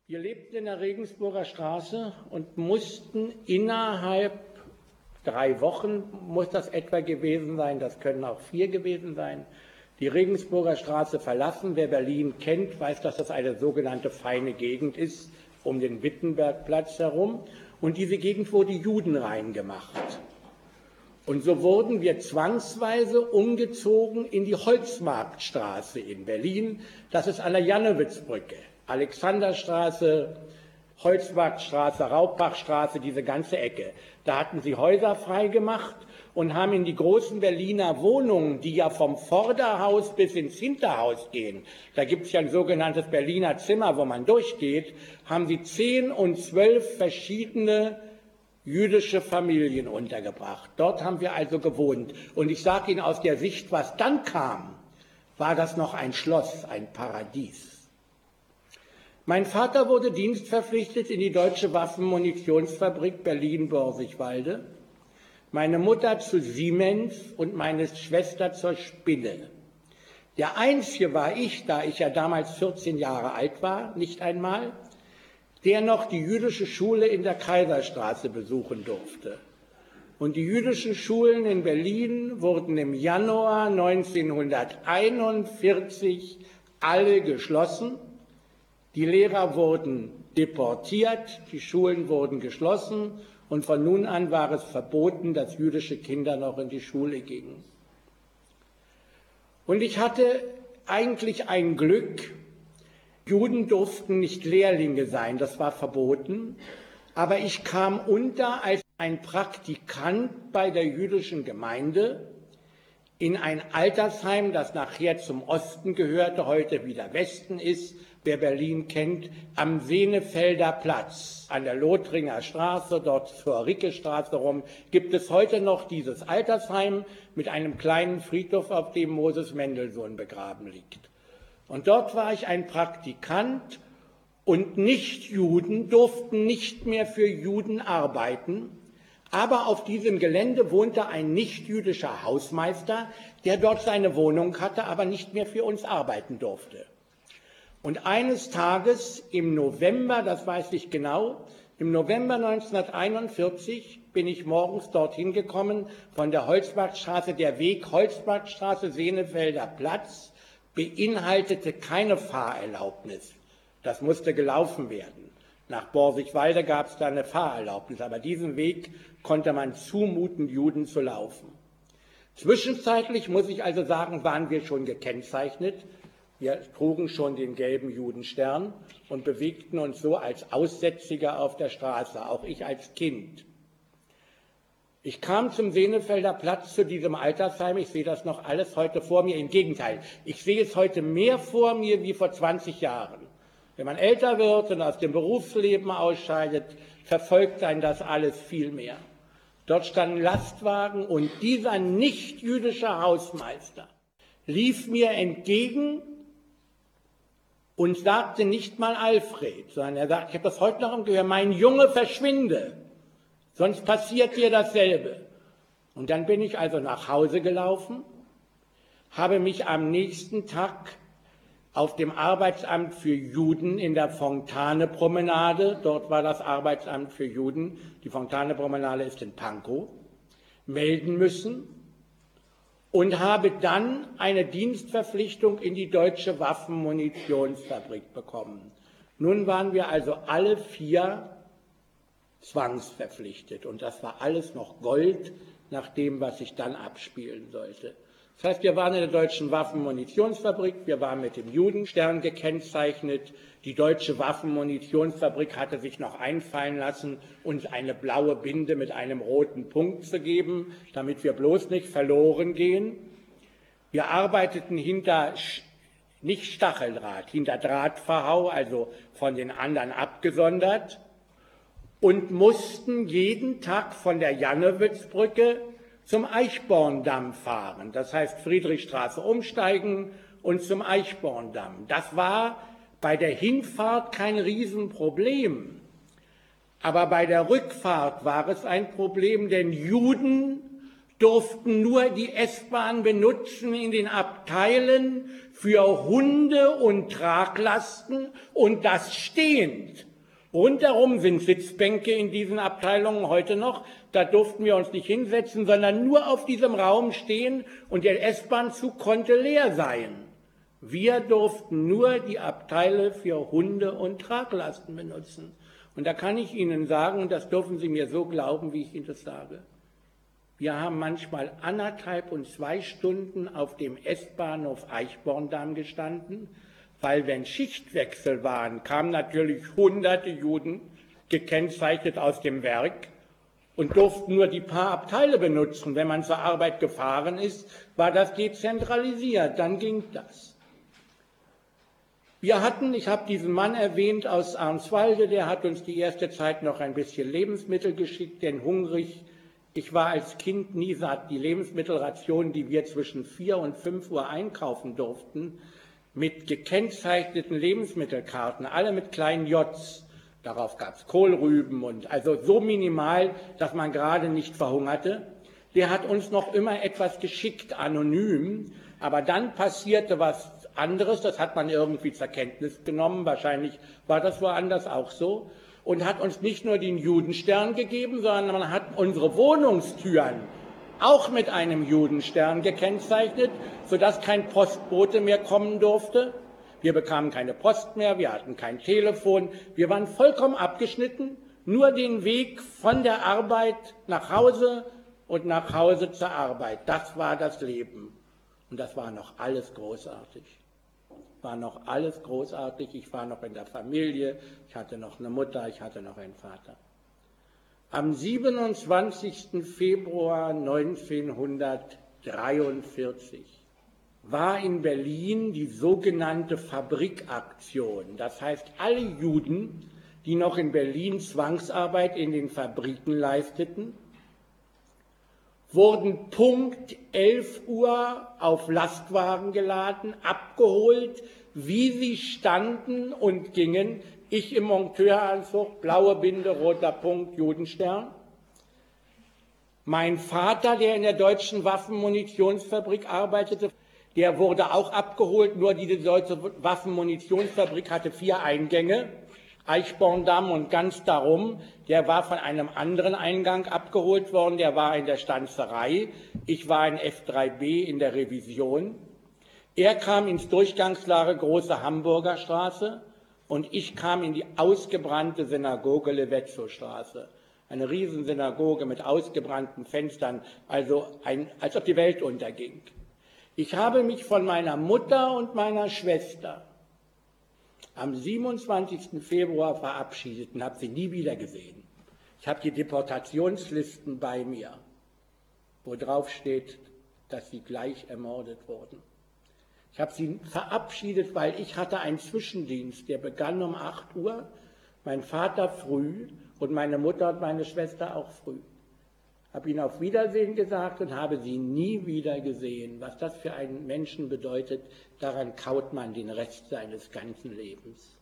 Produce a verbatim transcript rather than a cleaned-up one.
Wir lebten in der Regensburger Straße und mussten innerhalb drei Wochen, muss das etwa gewesen sein, das können auch vier gewesen sein, die Regensburger Straße verlassen. Wer Berlin kennt, weiß, dass das eine sogenannte feine Gegend ist, um den Wittenbergplatz herum. Und diese Gegend wurde judenrein gemacht. Und so wurden wir zwangsweise umgezogen in die Holzmarktstraße in Berlin. Das ist an der Jannewitzbrücke, Alexanderstraße, Holzmarktstraße, Raupachstraße, diese ganze Ecke. Da hatten sie Häuser freigemacht und haben in die großen Berliner Wohnungen, die ja vom Vorderhaus bis ins Hinterhaus gehen, da gibt es ja ein sogenanntes Berliner Zimmer, wo man durchgeht, haben sie zehn und zwölf verschiedene jüdische Familien untergebracht. Dort haben wir also gewohnt. Und ich sage Ihnen aus der Sicht, was dann kam, war das noch ein Schloss, ein Paradies. Mein Vater wurde dienstverpflichtet in die Deutsche Waffenmunitionsfabrik Berlin-Borsigwalde, meine Mutter zu Siemens und meine Schwester zur Spinne. Der Einzige war ich, da ich ja damals vierzehn Jahre alt war, nicht einmal, der noch die jüdische Schule in der Kaiserstraße besuchen durfte. Und die jüdischen Schulen in Berlin wurden im Januar neunzehnhunderteinundvierzig alle geschlossen. Die Lehrer wurden deportiert, die Schulen wurden geschlossen und von nun an war es verboten, dass jüdische Kinder noch in die Schule gingen. Und ich hatte eigentlich ein Glück. Juden durften nicht Lehrlinge sein, das war verboten. Aber ich kam unter als ein Praktikant bei der jüdischen Gemeinde in ein Altersheim, das nachher zum Osten gehörte, heute wieder Westen ist, wer Berlin kennt, am Senefelder Platz, an der Lothringer Straße, dort zur Rickestraße rum, gibt es heute noch dieses Altersheim mit einem kleinen Friedhof, auf dem Moses Mendelssohn begraben liegt. Und dort war ich ein Praktikant und Nichtjuden durften nicht mehr für Juden arbeiten. Aber auf diesem Gelände wohnte ein nichtjüdischer Hausmeister, der dort seine Wohnung hatte, aber nicht mehr für uns arbeiten durfte. Und eines Tages im November, das weiß ich genau, im November neunzehnhunderteinundvierzig bin ich morgens dorthin gekommen von der Holzmarktstraße. Der Weg Holzmarktstraße, Senefelder Platz beinhaltete keine Fahrerlaubnis. Das musste gelaufen werden. Nach Borsigwalde gab es da eine Fahrerlaubnis, aber diesen Weg konnte man zumuten, Juden zu laufen. Zwischenzeitlich, muss ich also sagen, waren wir schon gekennzeichnet. Wir trugen schon den gelben Judenstern und bewegten uns so als Aussätzige auf der Straße, auch ich als Kind. Ich kam zum Senefelder Platz, zu diesem Altersheim. Ich sehe das noch alles heute vor mir. Im Gegenteil, ich sehe es heute mehr vor mir wie vor zwanzig Jahren. Wenn man älter wird und aus dem Berufsleben ausscheidet, verfolgt einen das alles viel mehr. Dort standen Lastwagen und dieser nichtjüdische Hausmeister lief mir entgegen und sagte nicht mal Alfred, sondern er sagte, ich habe das heute noch im Gehör, mein Junge, verschwinde, sonst passiert dir dasselbe. Und dann bin ich also nach Hause gelaufen, habe mich am nächsten Tag auf dem Arbeitsamt für Juden in der Fontane-Promenade, dort war das Arbeitsamt für Juden, die Fontane-Promenade ist in Pankow, melden müssen und habe dann eine Dienstverpflichtung in die Deutsche Waffenmunitionsfabrik bekommen. Nun waren wir also alle vier zwangsverpflichtet und das war alles noch Gold nach dem, was sich dann abspielen sollte. Das heißt, wir waren in der Deutschen Waffenmunitionsfabrik, wir waren mit dem Judenstern gekennzeichnet. Die Deutsche Waffenmunitionsfabrik hatte sich noch einfallen lassen, uns eine blaue Binde mit einem roten Punkt zu geben, damit wir bloß nicht verloren gehen. Wir arbeiteten hinter, nicht Stacheldraht, hinter Drahtverhau, also von den anderen abgesondert und mussten jeden Tag von der Jannewitzbrücke zum Eichborndamm fahren, das heißt Friedrichstraße umsteigen und zum Eichborndamm. Das war bei der Hinfahrt kein Riesenproblem, aber bei der Rückfahrt war es ein Problem, denn Juden durften nur die S-Bahn benutzen in den Abteilen für Hunde und Traglasten und das stehend. Rundherum sind Sitzbänke in diesen Abteilungen heute noch, da durften wir uns nicht hinsetzen, sondern nur auf diesem Raum stehen und der S-Bahn-Zug konnte leer sein. Wir durften nur die Abteile für Hunde und Traglasten benutzen. Und da kann ich Ihnen sagen, und das dürfen Sie mir so glauben, wie ich Ihnen das sage, wir haben manchmal anderthalb und zwei Stunden auf dem S-Bahnhof Eichborndamm gestanden, weil wenn Schichtwechsel waren, kamen natürlich hunderte Juden, gekennzeichnet aus dem Werk, und durften nur die paar Abteile benutzen. Wenn man zur Arbeit gefahren ist, war das dezentralisiert, dann ging das. Wir hatten, ich habe diesen Mann erwähnt aus Arnswalde, der hat uns die erste Zeit noch ein bisschen Lebensmittel geschickt, denn hungrig, ich war als Kind nie satt. Die Lebensmittelrationen, die wir zwischen vier und fünf Uhr einkaufen durften, mit gekennzeichneten Lebensmittelkarten, alle mit kleinen Js. Darauf gab es Kohlrüben und also so minimal, dass man gerade nicht verhungerte. Der hat uns noch immer etwas geschickt, anonym, aber dann passierte was anderes, das hat man irgendwie zur Kenntnis genommen, wahrscheinlich war das woanders auch so, und hat uns nicht nur den Judenstern gegeben, sondern man hat unsere Wohnungstüren auch mit einem Judenstern gekennzeichnet, sodass kein Postbote mehr kommen durfte. Wir bekamen keine Post mehr, wir hatten kein Telefon, wir waren vollkommen abgeschnitten, nur den Weg von der Arbeit nach Hause und nach Hause zur Arbeit. Das war das Leben. Und das war noch alles großartig. War noch alles großartig. Ich war noch in der Familie, ich hatte noch eine Mutter, ich hatte noch einen Vater. Am siebenundzwanzigsten Februar neunzehnhundertdreiundvierzig war in Berlin die sogenannte Fabrikaktion. Das heißt, alle Juden, die noch in Berlin Zwangsarbeit in den Fabriken leisteten, wurden Punkt elf Uhr auf Lastwagen geladen, abgeholt, wie sie standen und gingen. Ich im Monteuranzug, blaue Binde, roter Punkt, Judenstern. Mein Vater, der in der Deutschen Waffenmunitionsfabrik arbeitete, der wurde auch abgeholt, nur diese Deutsche Waffenmunitionsfabrik hatte vier Eingänge, Eichborndamm und ganz darum. Der war von einem anderen Eingang abgeholt worden, der war in der Stanzerei. Ich war in F drei B in der Revision. Er kam ins Durchgangslager Große Hamburger Straße und ich kam in die ausgebrannte Synagoge Levetzow-Straße. Eine Riesensynagoge mit ausgebrannten Fenstern, also ein, als ob die Welt unterging. Ich habe mich von meiner Mutter und meiner Schwester am siebenundzwanzigsten Februar verabschiedet und habe sie nie wieder gesehen. Ich habe die Deportationslisten bei mir, wo drauf steht, dass sie gleich ermordet wurden. Ich habe sie verabschiedet, weil ich hatte einen Zwischendienst, der begann um acht Uhr, mein Vater früh und meine Mutter und meine Schwester auch früh. Habe ihnen auf Wiedersehen gesagt und habe sie nie wieder gesehen. Was das für einen Menschen bedeutet, daran kaut man den Rest seines ganzen Lebens.